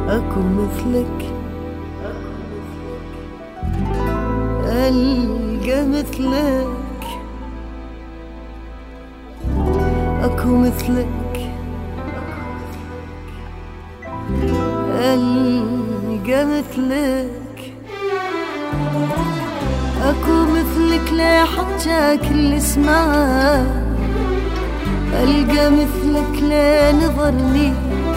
أكو مثلك ألقى مثلك أكو مثلك ألقى مثلك أكو مثلك لا حجاك اللي اسمعه ألقى مثلك لا نظرني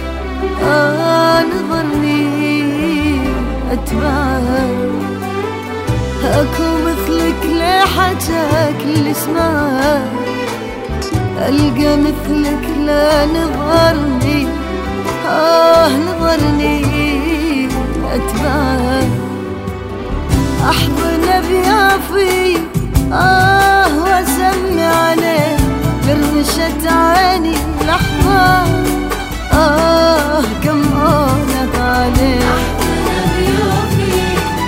نظرني أتبعه أكو مثلك لا حجاك اللي اسمعه ألقى مثلك لا نظرني نظرني أتبعه أحضن بيافي وأسمي عليه برمشت عيني لحظة كم أولك عليه أحضن بيافي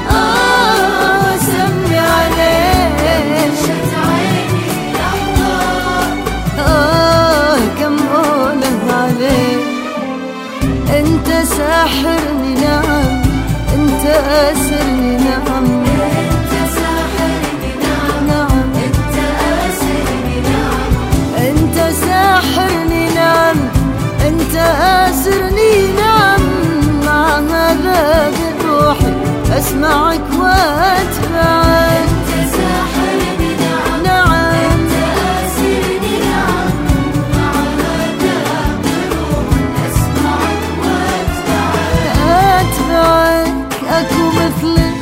وأسمي عليه برمشت عيني لحظة كم أولك عليه أنت ساحرني نعم أنت أسرني نعم أنت ساحرني نعم أنت أسرني نعم أنت ساحرني نعم أنت أسرني نعم مع هذا بروحي أسمعك وأتبعك أنت ساحرني نعم نعم أنت أسرني نعم مع هذا بروحي أسمعك وأتبعك أتبعك أكو مثلك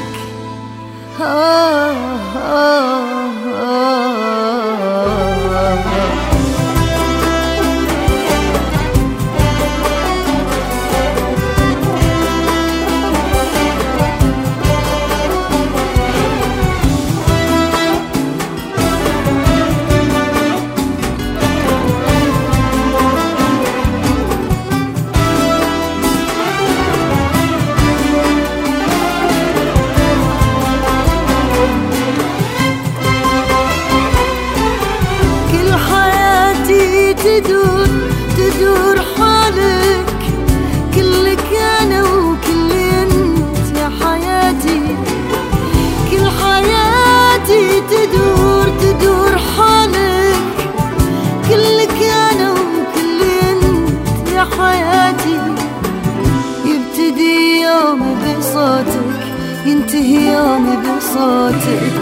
كل حياتي تدور حالك كلك أنا وكلي أنت يا حياتي كل حياتي تدور حالك كلك أنا وكلي أنت يا حياتي يبتدي يومي بصوتك ينتهي يومي بصوتك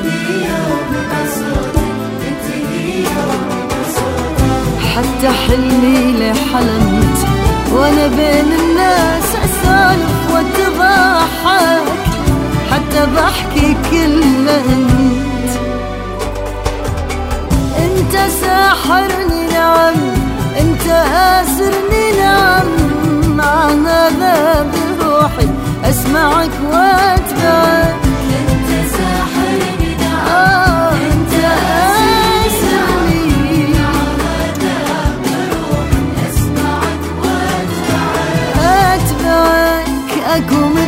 حتى حلمي لحلمت وانا بين الناس اسولف واتضحك حتى بحكي كله انت ساحرني نعم انت اسرني نعم مع هذا بروحي اسمعك واتبعك أنت ساحرني نعم انت اسرني بروحي أسمعك وأتبعك أتبعك أكو